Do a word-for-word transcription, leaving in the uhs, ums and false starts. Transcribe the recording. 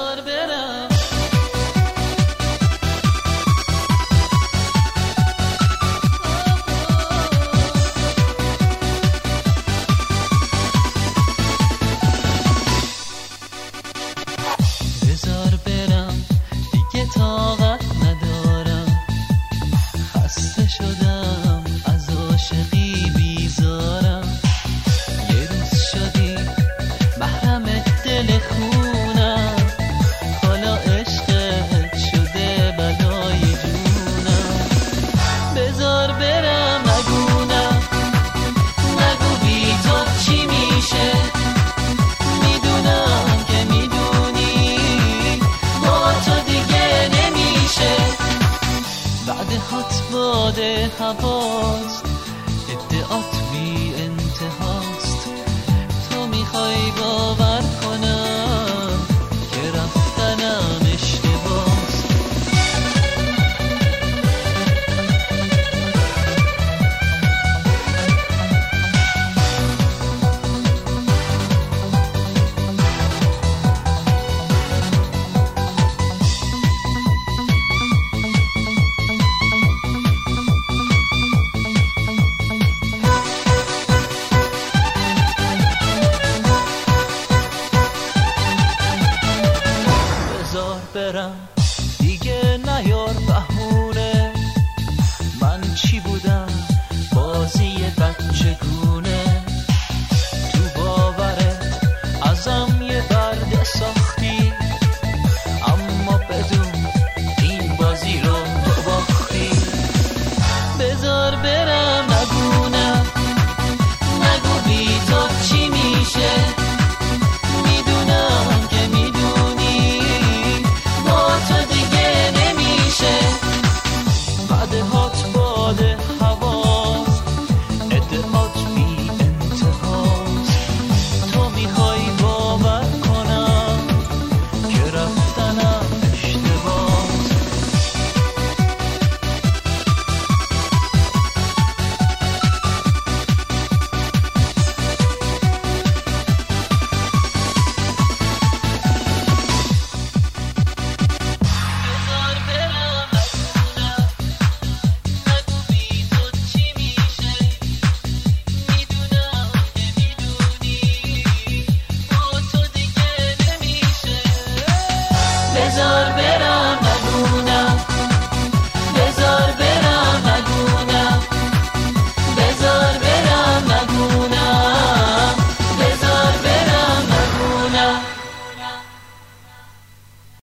بذار برم. بذار برم دیگه طاقت ندارم، خسته شدم از عاشقی بیزارم. یه روز شدی محرم دل خونم، حالا عشقت شده بلای جونم. بذار برم نگونم، نگو بی تو چی میشه، میدونم که میدونی با تو دیگه نمیشه. بعد هات باده هواست ادعات